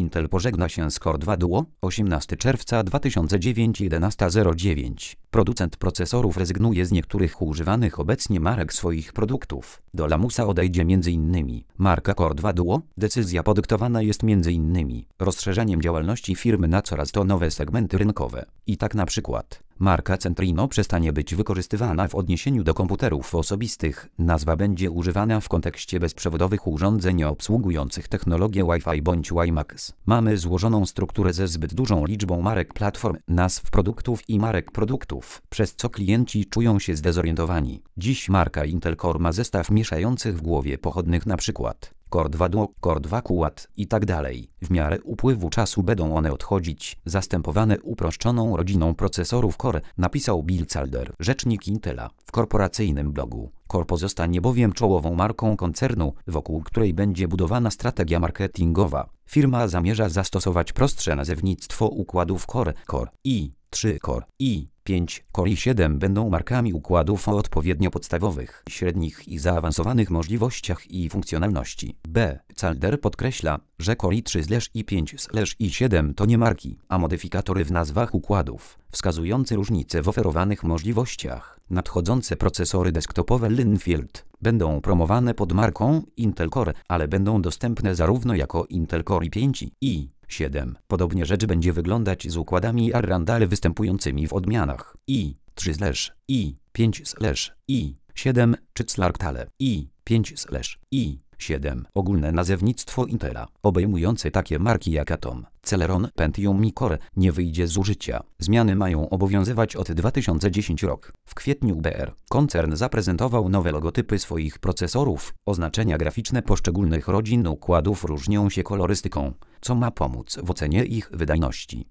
Intel pożegna się z Core 2 Duo, 18 czerwca 2009 11:09. Producent procesorów rezygnuje z niektórych używanych obecnie marek swoich produktów. Do lamusa odejdzie m.in. marka Core 2 Duo. Decyzja podyktowana jest m.in. rozszerzeniem działalności firmy na coraz to nowe segmenty rynkowe. I tak na przykład marka Centrino przestanie być wykorzystywana w odniesieniu do komputerów osobistych. Nazwa będzie używana w kontekście bezprzewodowych urządzeń obsługujących technologię Wi-Fi bądź WiMAX. Mamy złożoną strukturę ze zbyt dużą liczbą marek platform, nazw produktów i marek produktów, przez co klienci czują się zdezorientowani. Dziś marka Intel Core ma zestaw mieszających w głowie pochodnych np. Core 2 Duo, Core 2 Quad i tak dalej. W miarę upływu czasu będą one odchodzić, zastępowane uproszczoną rodziną procesorów Core, napisał Bill Calder, rzecznik Intela, w korporacyjnym blogu. Core pozostanie bowiem czołową marką koncernu, wokół której będzie budowana strategia marketingowa. Firma zamierza zastosować prostsze nazewnictwo układów Core. Core i3, Core i5, Core i7 będą markami układów o odpowiednio podstawowych, średnich i zaawansowanych możliwościach i funkcjonalności. B. Calder podkreśla, że Core i3/i5/i7 to nie marki, a modyfikatory w nazwach układów, wskazujące różnice w oferowanych możliwościach. Nadchodzące procesory desktopowe Linfield będą promowane pod marką Intel Core, ale będą dostępne zarówno jako Intel Core i5 i i7. Podobnie rzecz będzie wyglądać z układami Arrandale występującymi w odmianach i3/i5/i7 czy Slarktale i5/i7. Ogólne nazewnictwo Intela, obejmujące takie marki jak Atom, Celeron, Pentium i Core, nie wyjdzie z użycia. Zmiany mają obowiązywać od 2010 rok. W kwietniu BR koncern zaprezentował nowe logotypy swoich procesorów. Oznaczenia graficzne poszczególnych rodzin układów różnią się kolorystyką, co ma pomóc w ocenie ich wydajności.